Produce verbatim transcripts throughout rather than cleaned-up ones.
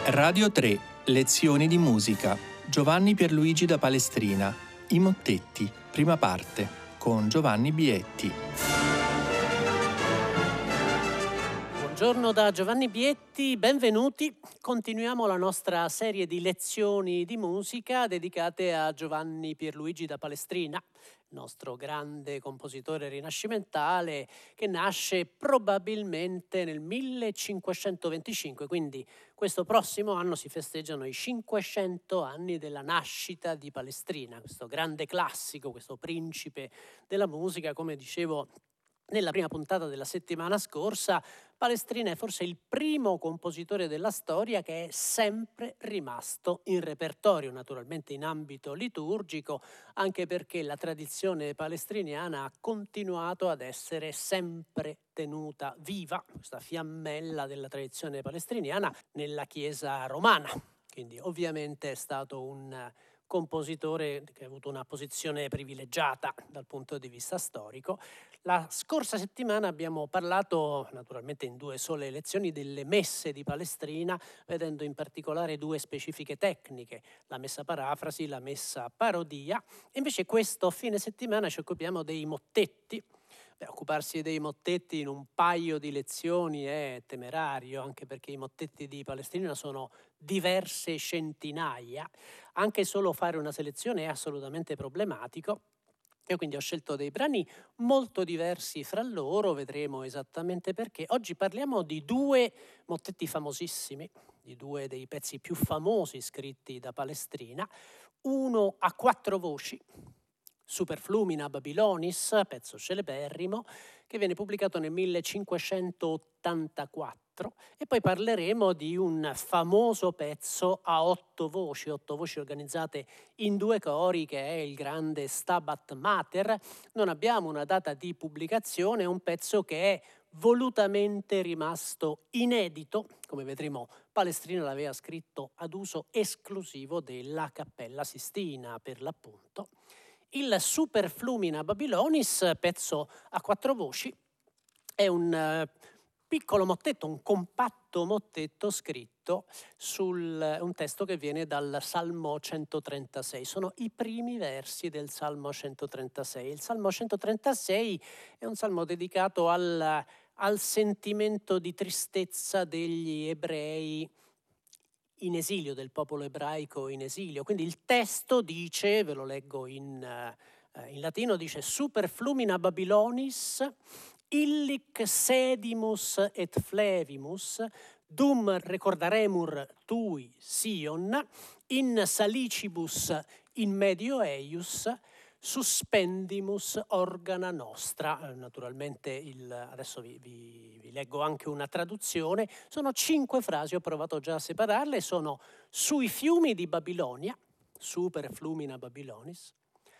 Radio tre, lezioni di musica. Giovanni Pierluigi da Palestrina. I mottetti, prima parte, con Giovanni Bietti. Buongiorno da Giovanni Bietti, benvenuti. Continuiamo la nostra serie di lezioni di musica dedicate a Giovanni Pierluigi da Palestrina, nostro grande compositore rinascimentale che nasce probabilmente nel millecinquecentoventicinque, quindi questo prossimo anno si festeggiano i cinquecento anni della nascita di Palestrina, questo grande classico, questo principe della musica. Come dicevo nella prima puntata della settimana scorsa, Palestrina è forse il primo compositore della storia che è sempre rimasto in repertorio, naturalmente in ambito liturgico, anche perché la tradizione palestriniana ha continuato ad essere sempre tenuta viva, questa fiammella della tradizione palestriniana, nella Chiesa romana. Quindi ovviamente è stato un compositore che ha avuto una posizione privilegiata dal punto di vista storico. La scorsa settimana abbiamo parlato, naturalmente in due sole lezioni, delle messe di Palestrina, vedendo in particolare due specifiche tecniche, la messa parafrasi, la messa parodia. E invece questo fine settimana ci occupiamo dei mottetti. Beh, occuparsi dei mottetti in un paio di lezioni è temerario, anche perché i mottetti di Palestrina sono diverse centinaia. Anche solo fare una selezione è assolutamente problematico. Io quindi ho scelto dei brani molto diversi fra loro, vedremo esattamente perché. Oggi parliamo di due mottetti famosissimi, di due dei pezzi più famosi scritti da Palestrina, uno a quattro voci, Superflumina Babylonis, pezzo celeberrimo, che viene pubblicato nel millecinquecentottantaquattro, e poi parleremo di un famoso pezzo a otto voci, otto voci organizzate in due cori, che è il grande Stabat Mater. Non abbiamo una data di pubblicazione, è un pezzo che è volutamente rimasto inedito, come vedremo Palestrina l'aveva scritto ad uso esclusivo della Cappella Sistina, per l'appunto. Il Superflumina Babylonis, pezzo a quattro voci, è un uh, piccolo mottetto, un compatto mottetto scritto sul un testo che viene dal Salmo centotrentasei. Sono i primi versi del Salmo centotrentasei. Il Salmo centotrentasei è un salmo dedicato al, al sentimento di tristezza degli ebrei in esilio, del popolo ebraico in esilio. Quindi il testo dice, ve lo leggo in, uh, in latino, dice: Superflumina Babylonis, illic sedimus et flevimus, dum recordaremur tui Sion, in salicibus in medio eius, suspendimus organa nostra. Naturalmente il, adesso vi, vi, vi leggo anche una traduzione. Sono cinque frasi, ho provato già a separarle. Sono: sui fiumi di Babilonia, Superflumina Babylonis,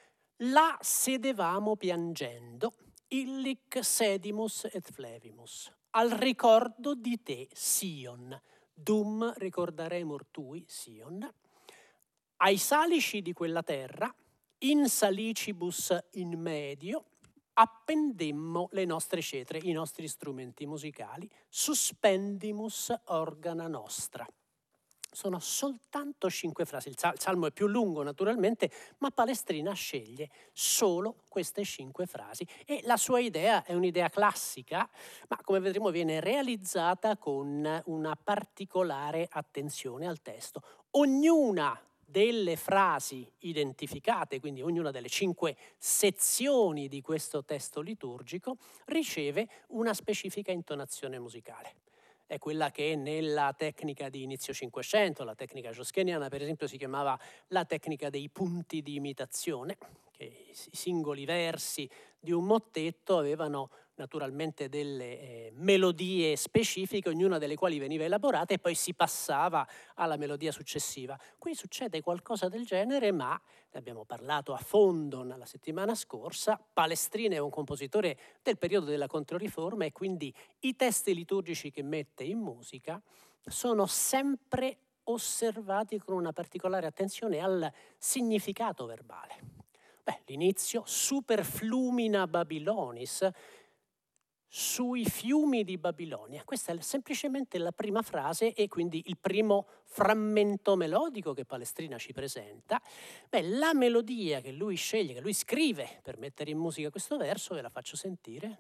là sedevamo piangendo, illic sedimus et flevimus, al ricordo di te Sion, dum ricordaremur tui Sion, ai salici di quella terra, in salicibus in medio, appendemmo le nostre cetre, i nostri strumenti musicali, suspendimus organa nostra. Sono soltanto cinque frasi. Il salmo è più lungo naturalmente, ma Palestrina sceglie solo queste cinque frasi e la sua idea è un'idea classica, ma come vedremo viene realizzata con una particolare attenzione al testo. Ognuna delle frasi identificate, quindi ognuna delle cinque sezioni di questo testo liturgico, riceve una specifica intonazione musicale. È quella che nella tecnica di inizio Cinquecento, la tecnica joskeniana per esempio, si chiamava la tecnica dei punti di imitazione, che i singoli versi di un mottetto avevano naturalmente delle eh, melodie specifiche, ognuna delle quali veniva elaborata e poi si passava alla melodia successiva. Qui succede qualcosa del genere, ma ne abbiamo parlato a fondo nella settimana scorsa. Palestrina è un compositore del periodo della Controriforma e quindi i testi liturgici che mette in musica sono sempre osservati con una particolare attenzione al significato verbale. Beh, l'inizio, Superflumina Babylonis, sui fiumi di Babilonia. Questa è semplicemente la prima frase e quindi il primo frammento melodico che Palestrina ci presenta. Beh, la melodia che lui sceglie, che lui scrive per mettere in musica questo verso, ve la faccio sentire.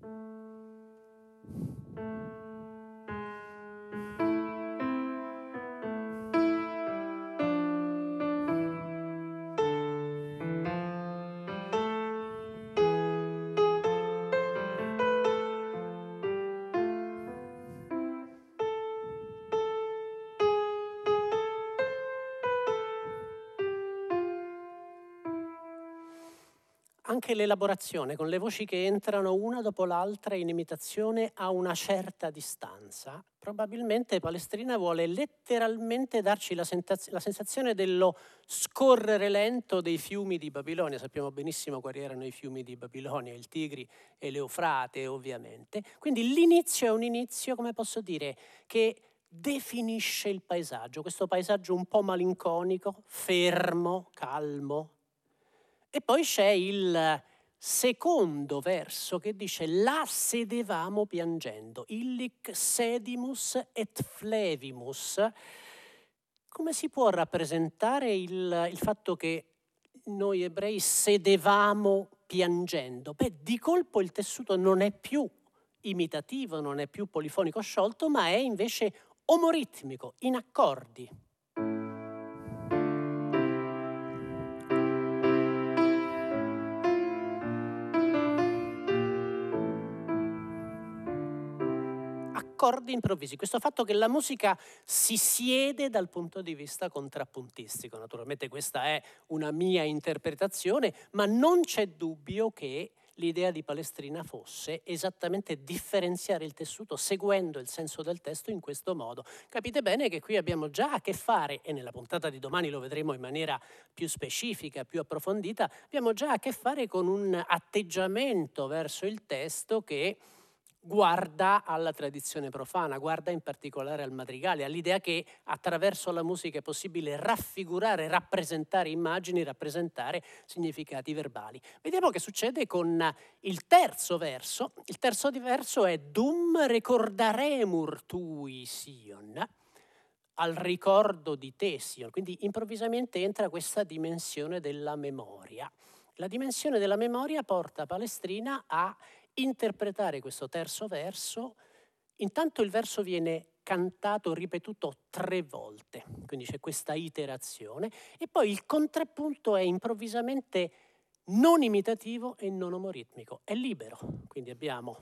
Anche l'elaborazione, con le voci che entrano una dopo l'altra in imitazione a una certa distanza, probabilmente Palestrina vuole letteralmente darci la, sentaz- la sensazione dello scorrere lento dei fiumi di Babilonia. Sappiamo benissimo quali erano i fiumi di Babilonia, il Tigri e l'Eufrate ovviamente. Quindi l'inizio è un inizio, come posso dire, che definisce il paesaggio, questo paesaggio un po' malinconico, fermo, calmo. E poi c'è il secondo verso che dice «La sedevamo piangendo, illic sedimus et flevimus». Come si può rappresentare il, il fatto che noi ebrei sedevamo piangendo? Beh, di colpo il tessuto non è più imitativo, non è più polifonico sciolto, ma è invece omoritmico, in accordi. Accordi improvvisi, questo fatto che la musica si siede dal punto di vista contrappuntistico. Naturalmente questa è una mia interpretazione, ma non c'è dubbio che l'idea di Palestrina fosse esattamente differenziare il tessuto seguendo il senso del testo in questo modo. Capite bene che qui abbiamo già a che fare, e nella puntata di domani lo vedremo in maniera più specifica, più approfondita, abbiamo già a che fare con un atteggiamento verso il testo che guarda alla tradizione profana, guarda in particolare al madrigale, all'idea che attraverso la musica è possibile raffigurare, rappresentare immagini, rappresentare significati verbali. Vediamo che succede con il terzo verso. Il terzo verso è Dum recordaremur tui Sion, al ricordo di te Sion. Quindi improvvisamente entra questa dimensione della memoria. La dimensione della memoria porta Palestrina a interpretare questo terzo verso. Intanto il verso viene cantato, ripetuto tre volte, quindi c'è questa iterazione, e poi il contrappunto è improvvisamente non imitativo e non omoritmico, è libero, quindi abbiamo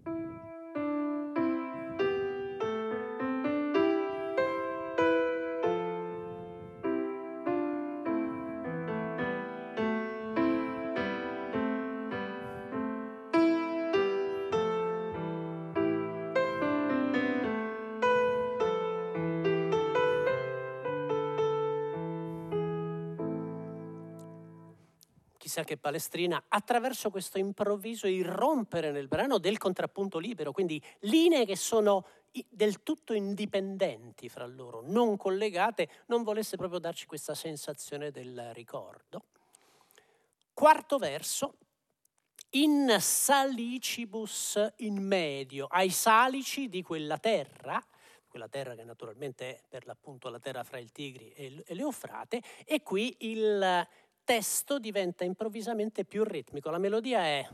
chissà che Palestrina, attraverso questo improvviso irrompere nel brano del contrappunto libero, quindi linee che sono del tutto indipendenti fra loro, non collegate, non volesse proprio darci questa sensazione del ricordo. Quarto verso, in salicibus in medio, ai salici di quella terra, quella terra che naturalmente è per l'appunto la terra fra il Tigri e l'Eufrate, e qui il testo diventa improvvisamente più ritmico. La melodia è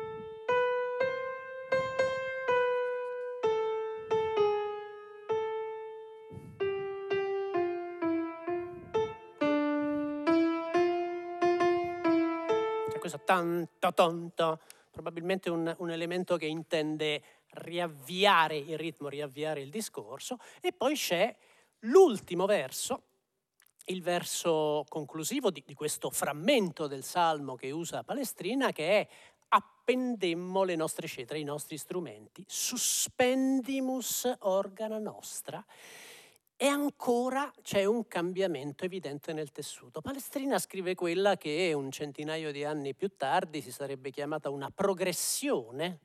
c'è questo tanto tonto, probabilmente un, un elemento che intende riavviare il ritmo, riavviare il discorso, e poi c'è l'ultimo verso, il verso conclusivo di, di questo frammento del Salmo che usa Palestrina, che è appendemmo le nostre cetre, i nostri strumenti, suspendimus organa nostra, e ancora c'è un cambiamento evidente nel tessuto. Palestrina scrive quella che un centinaio di anni più tardi si sarebbe chiamata una progressione.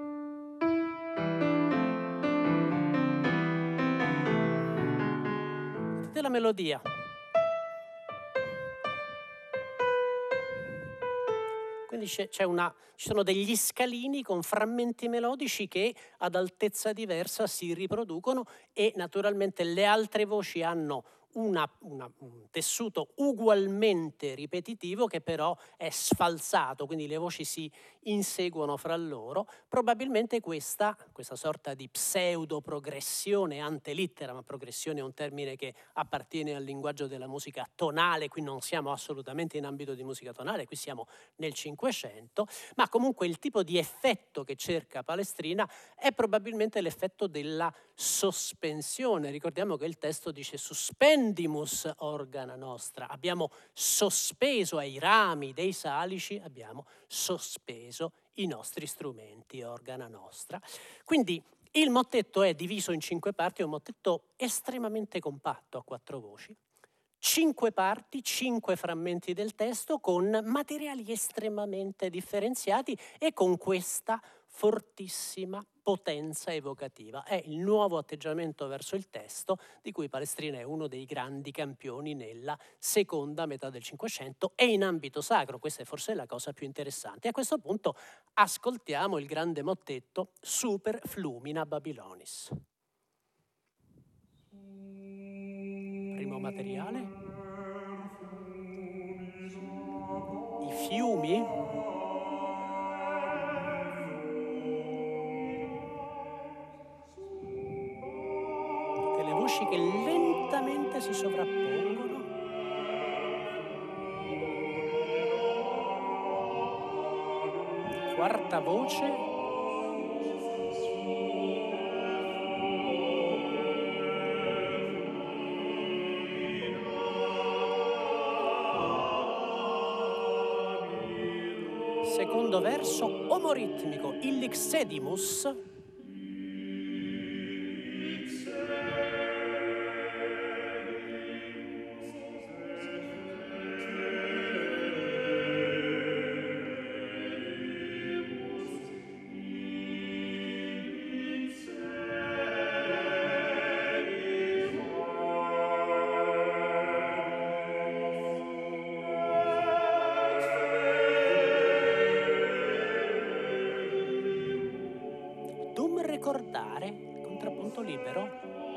Della melodia. Quindi dice, c'è una, ci sono degli scalini con frammenti melodici che ad altezza diversa si riproducono e naturalmente le altre voci hanno una, una, un tessuto ugualmente ripetitivo che però è sfalsato, quindi le voci si inseguono fra loro. Probabilmente questa, questa sorta di pseudo progressione ante litteram, ma progressione è un termine che appartiene al linguaggio della musica tonale, qui non siamo assolutamente in ambito di musica tonale, qui siamo nel Cinquecento, ma comunque il tipo di effetto che cerca Palestrina è probabilmente l'effetto della sospensione. Ricordiamo che il testo dice suspendimus organa nostra, abbiamo sospeso ai rami dei salici, abbiamo sospeso i nostri strumenti organa nostra. Quindi il mottetto è diviso in cinque parti, è un mottetto estremamente compatto a quattro voci. Cinque parti, cinque frammenti del testo con materiali estremamente differenziati e con questa fortissima potenza evocativa. È il nuovo atteggiamento verso il testo di cui Palestrina è uno dei grandi campioni nella seconda metà del Cinquecento e in ambito sacro. Questa è forse la cosa più interessante. A questo punto ascoltiamo il grande mottetto Super Flumina Babylonis. Primo materiale. I fiumi. Delle voci che lentamente si sovrappongono. Quarta voce. Secondo verso omoritmico, illixedimus. Ricordare, contrappunto libero.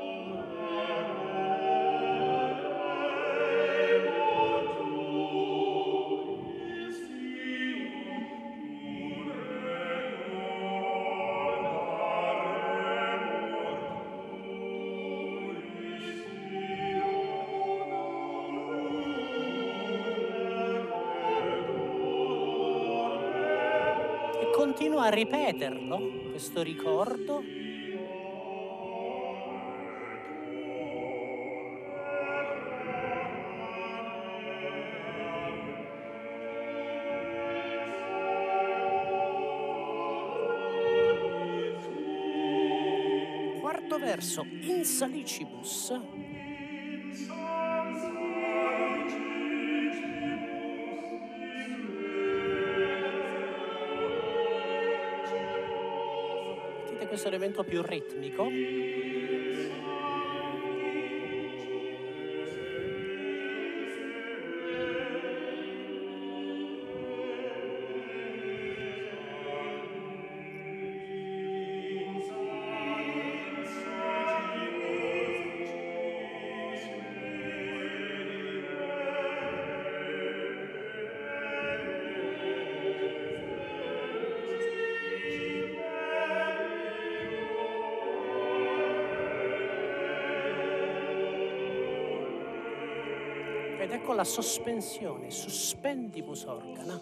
E continua a ripeterlo, questo ricordo. Quarto verso, in salicibus. Sentite questo elemento più ritmico. Ed ecco la sospensione, suspendibus organa.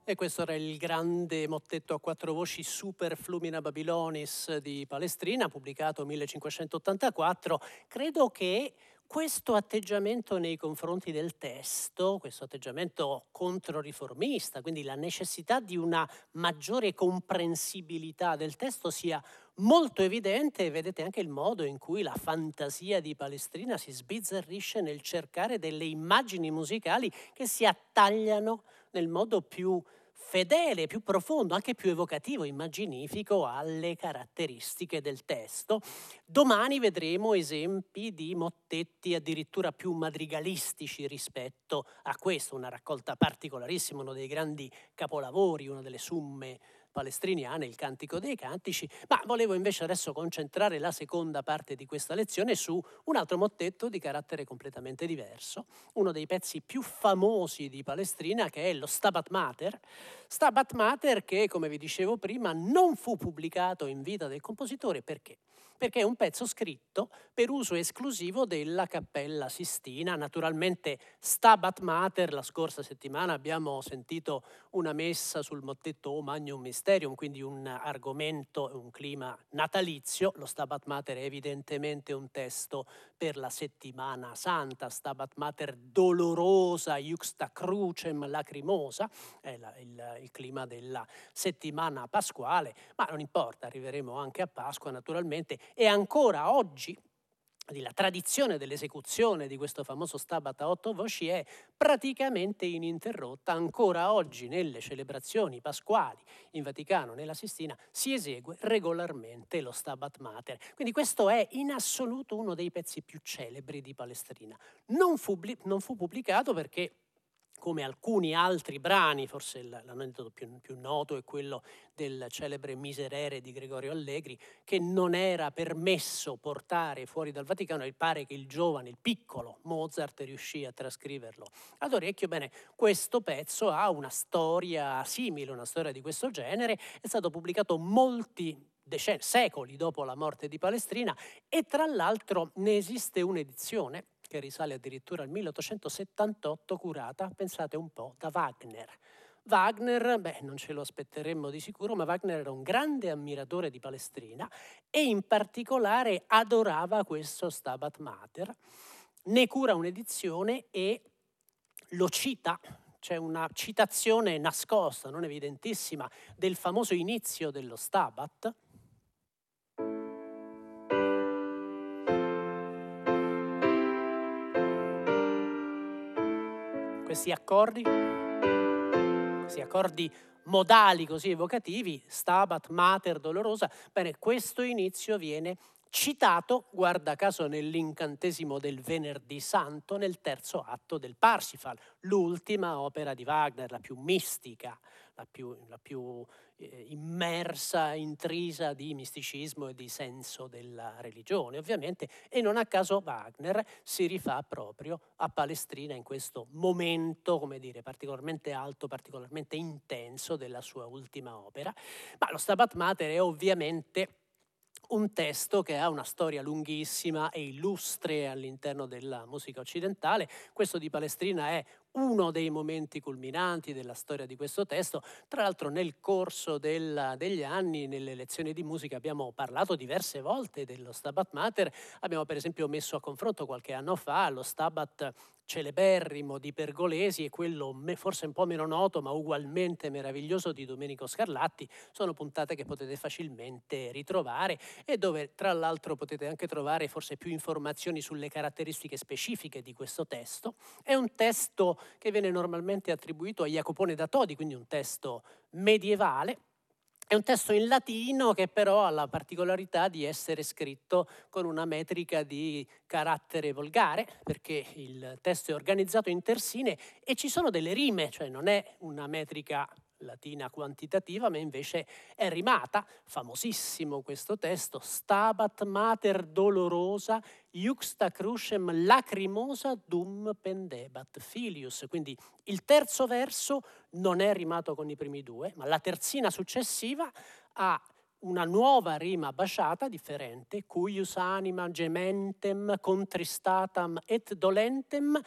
E questo era il grande mottetto a quattro voci Super Flumina Babylonis di Palestrina, pubblicato millecinquecentottantaquattro. Credo che questo atteggiamento nei confronti del testo, questo atteggiamento controriformista, quindi la necessità di una maggiore comprensibilità del testo sia molto evidente, e vedete anche il modo in cui la fantasia di Palestrina si sbizzarrisce nel cercare delle immagini musicali che si attagliano nel modo più fedele, più profondo, anche più evocativo, immaginifico alle caratteristiche del testo. Domani vedremo esempi di mottetti addirittura più madrigalistici rispetto a questo, una raccolta particolarissima, uno dei grandi capolavori, una delle summe palestriniane, il Cantico dei Cantici, ma volevo invece adesso concentrare la seconda parte di questa lezione su un altro mottetto di carattere completamente diverso, uno dei pezzi più famosi di Palestrina, che è lo Stabat Mater. Stabat Mater che, come vi dicevo prima, non fu pubblicato in vita del compositore. Perché? Perché è un pezzo scritto per uso esclusivo della Cappella Sistina. Naturalmente Stabat Mater, la scorsa settimana abbiamo sentito una messa sul mottetto O Magnum Mysterium, quindi un argomento, un clima natalizio. Lo Stabat Mater è evidentemente un testo per la settimana santa, Stabat Mater dolorosa, iuxta crucem lacrimosa, è la, il, il clima della settimana pasquale, ma non importa, arriveremo anche a Pasqua naturalmente, e ancora oggi la tradizione dell'esecuzione di questo famoso Stabat a otto voci è praticamente ininterrotta. Ancora oggi nelle celebrazioni pasquali in Vaticano, nella Sistina, si esegue regolarmente lo Stabat Mater. Quindi questo è in assoluto uno dei pezzi più celebri di Palestrina. Non fu, non fu pubblicato perché, come alcuni altri brani, forse l'aneddoto più, più noto è quello del celebre Miserere di Gregorio Allegri, che non era permesso portare fuori dal Vaticano, e pare che il giovane, il piccolo Mozart riuscì a trascriverlo ad orecchio. Bene, questo pezzo ha una storia simile, una storia di questo genere, è stato pubblicato molti decenni, secoli dopo la morte di Palestrina, e tra l'altro ne esiste un'edizione che risale addirittura al milleottocentosettantotto, curata, pensate un po', da Wagner. Wagner, beh, non ce lo aspetteremmo di sicuro, ma Wagner era un grande ammiratore di Palestrina e in particolare adorava questo Stabat Mater. Ne cura un'edizione e lo cita. C'è una citazione nascosta, non evidentissima, del famoso inizio dello Stabat. Questi accordi, questi accordi modali così evocativi, Stabat Mater dolorosa, bene, questo inizio viene citato, guarda caso, nell'incantesimo del Venerdì Santo, nel terzo atto del Parsifal, l'ultima opera di Wagner, la più mistica, la più, la più eh, immersa, intrisa di misticismo e di senso della religione, ovviamente, e non a caso Wagner si rifà proprio a Palestrina in questo momento, come dire, particolarmente alto, particolarmente intenso della sua ultima opera. Ma lo Stabat Mater è ovviamente un testo che ha una storia lunghissima e illustre all'interno della musica occidentale. Questo di Palestrina è uno dei momenti culminanti della storia di questo testo. Tra l'altro nel corso del, degli anni, nelle lezioni di musica, abbiamo parlato diverse volte dello Stabat Mater. Abbiamo per esempio messo a confronto qualche anno fa lo Stabat celeberrimo di Pergolesi e quello forse un po' meno noto ma ugualmente meraviglioso di Domenico Scarlatti. Sono puntate che potete facilmente ritrovare e dove tra l'altro potete anche trovare forse più informazioni sulle caratteristiche specifiche di questo testo. È un testo che viene normalmente attribuito a Jacopone da Todi, quindi un testo medievale. È un testo in latino che però ha la particolarità di essere scritto con una metrica di carattere volgare, perché il testo è organizzato in terzine e ci sono delle rime, cioè non è una metrica latina quantitativa, ma invece è rimata. Famosissimo questo testo, Stabat Mater dolorosa, iuxta crucem lacrimosa dum pendebat filius. Quindi il terzo verso non è rimato con i primi due, ma la terzina successiva ha una nuova rima basciata differente, cuius anima gementem contristatam et dolentem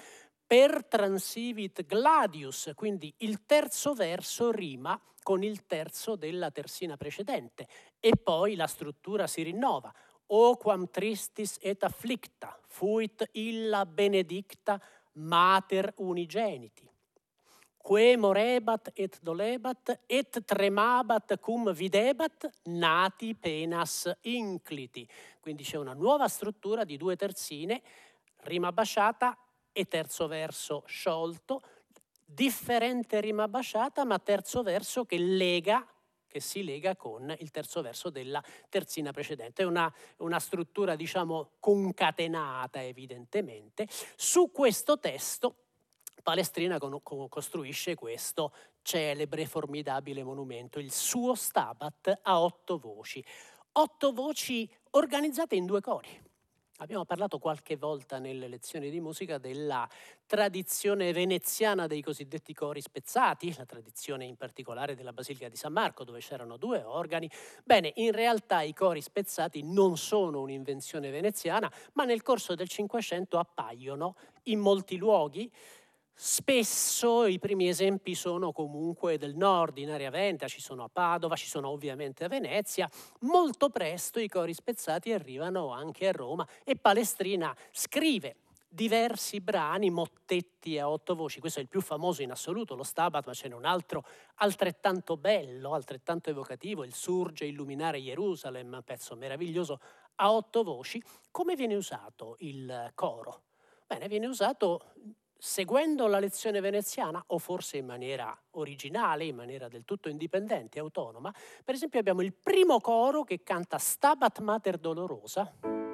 per transivit gladius, quindi il terzo verso rima con il terzo della terzina precedente e poi la struttura si rinnova. O quam tristis et afflicta, fuit illa benedicta mater unigeniti. Que morebat et dolebat et tremabat cum videbat nati penas incliti. Quindi c'è una nuova struttura di due terzine, rima basciata e terzo verso sciolto, differente rima basciata ma terzo verso che lega, che si lega con il terzo verso della terzina precedente. È una, una struttura, diciamo, concatenata evidentemente. Su questo testo Palestrina con, con, costruisce questo celebre, formidabile monumento, il suo Stabat a otto voci. Otto voci organizzate in due cori. Abbiamo parlato qualche volta nelle lezioni di musica della tradizione veneziana dei cosiddetti cori spezzati, la tradizione in particolare della Basilica di San Marco, dove c'erano due organi. Bene, in realtà i cori spezzati non sono un'invenzione veneziana, ma nel corso del Cinquecento appaiono in molti luoghi. Spesso i primi esempi sono comunque del nord, in area veneta, ci sono a Padova, ci sono ovviamente a Venezia. Molto presto i cori spezzati arrivano anche a Roma e Palestrina scrive diversi brani, mottetti a otto voci. Questo è il più famoso in assoluto, lo Stabat, ma ce n'è un altro altrettanto bello, altrettanto evocativo, il Surge illuminare Gerusalemme, un pezzo meraviglioso a otto voci. Come viene usato il coro? Bene, viene usato seguendo la lezione veneziana o forse in maniera originale, in maniera del tutto indipendente, autonoma. Per esempio abbiamo il primo coro che canta Stabat Mater Dolorosa.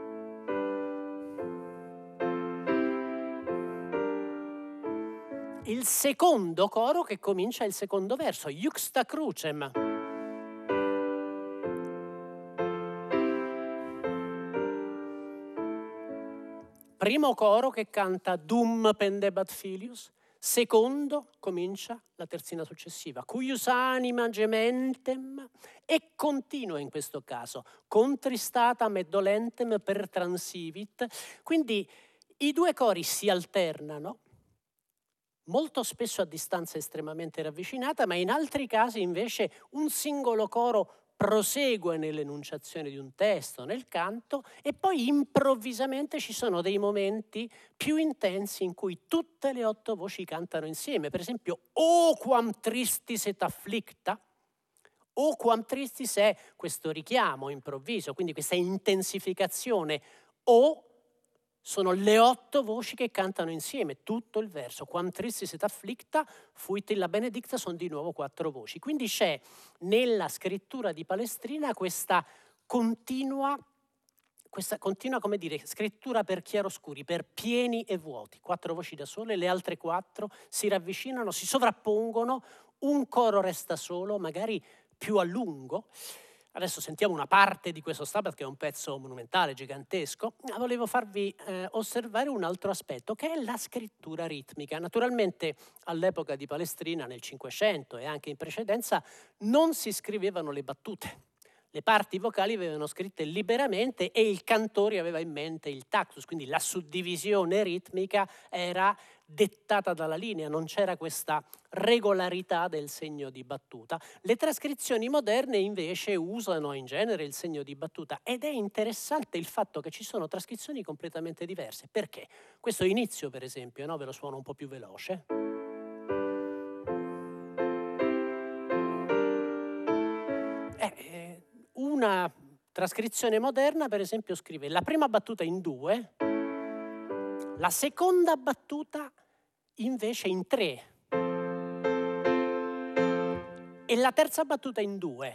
Il secondo coro che comincia il secondo verso, Iuxta Crucem. Primo coro che canta Dum pendebat filius, secondo comincia la terzina successiva, Cuius anima gementem, e continua in questo caso, Contristatam et dolentem per transivit. Quindi i due cori si alternano, molto spesso a distanza estremamente ravvicinata, ma in altri casi invece un singolo coro prosegue nell'enunciazione di un testo, nel canto, e poi improvvisamente ci sono dei momenti più intensi in cui tutte le otto voci cantano insieme. Per esempio, O quam tristis et afflicta, O quam tristis è questo richiamo improvviso, quindi questa intensificazione. O sono le otto voci che cantano insieme, tutto il verso. Quam tristis et afflicta, fuit illa benedicta, sono di nuovo quattro voci. Quindi c'è nella scrittura di Palestrina questa continua, questa continua, come dire, scrittura per chiaroscuri, per pieni e vuoti. Quattro voci da sole, le altre quattro si ravvicinano, si sovrappongono, un coro resta solo, magari più a lungo. Adesso sentiamo una parte di questo Stabat, che è un pezzo monumentale, gigantesco. Volevo farvi eh, osservare un altro aspetto, che è la scrittura ritmica. Naturalmente all'epoca di Palestrina, nel Cinquecento e anche in precedenza, non si scrivevano le battute. Le parti vocali venivano scritte liberamente e il cantore aveva in mente il tactus, quindi la suddivisione ritmica era dettata dalla linea, non c'era questa regolarità del segno di battuta. Le trascrizioni moderne invece usano in genere il segno di battuta ed è interessante il fatto che ci sono trascrizioni completamente diverse. Perché? Questo inizio, per esempio, no? Ve lo suono un po' più veloce. Eh, eh, una trascrizione moderna, per esempio, scrive la prima battuta in due, la seconda battuta invece in tre e la terza battuta in due.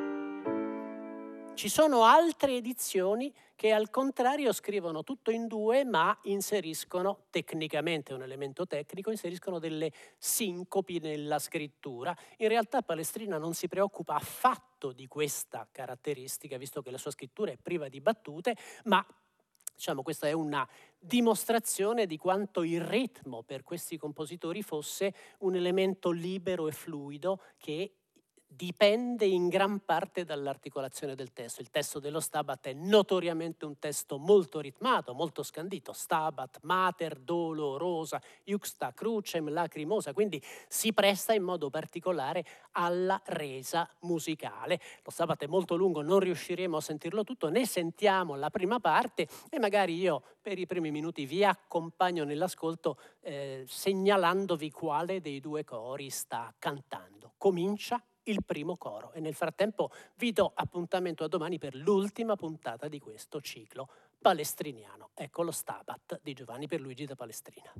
Ci sono altre edizioni che al contrario scrivono tutto in due, ma inseriscono, tecnicamente è un elemento tecnico, inseriscono delle sincopi nella scrittura. In realtà Palestrina non si preoccupa affatto di questa caratteristica, visto che la sua scrittura è priva di battute, ma diciamo questa è una dimostrazione di quanto il ritmo per questi compositori fosse un elemento libero e fluido che dipende in gran parte dall'articolazione del testo. Il testo dello Stabat è notoriamente un testo molto ritmato, molto scandito. Stabat mater dolorosa, iuxta crucem lacrimosa, quindi si presta in modo particolare alla resa musicale. Lo Stabat è molto lungo, non riusciremo a sentirlo tutto, ne sentiamo la prima parte e magari io per i primi minuti vi accompagno nell'ascolto eh, segnalandovi quale dei due cori sta cantando. Comincia il primo coro e nel frattempo vi do appuntamento a domani per l'ultima puntata di questo ciclo palestriniano. Ecco lo Stabat di Giovanni Pierluigi da Palestrina.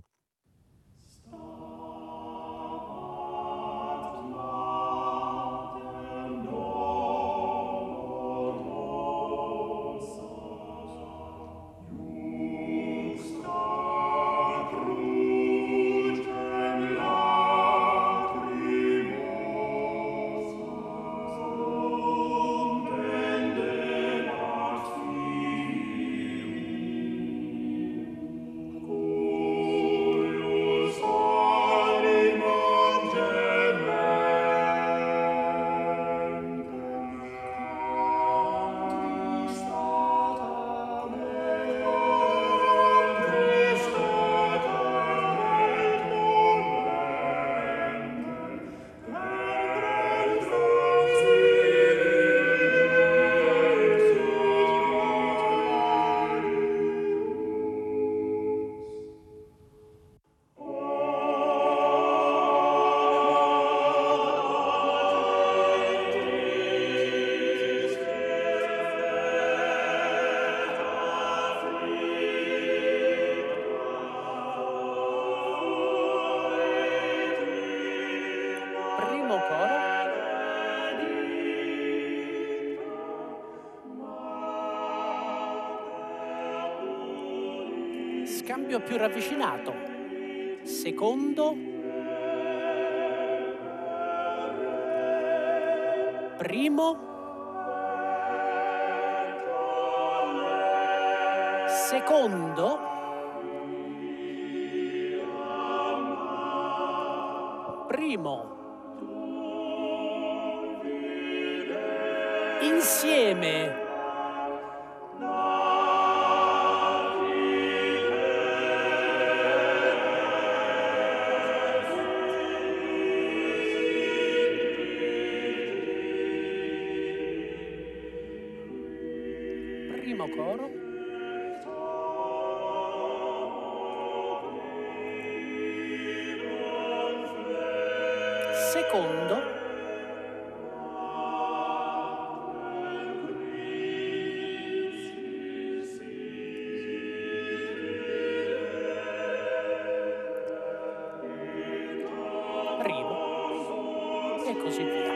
Scambio più ravvicinato. Secondo. Primo. Secondo. Primo. Insieme. Primo coro. Secondo. Primo. E così via.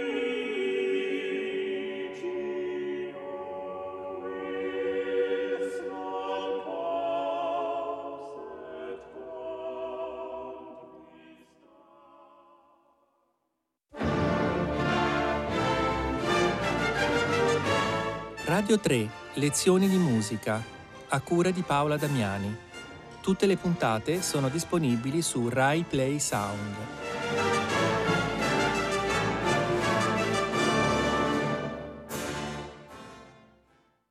Radio tre, lezioni di musica, a cura di Paola Damiani. Tutte le puntate sono disponibili su Rai Play Sound.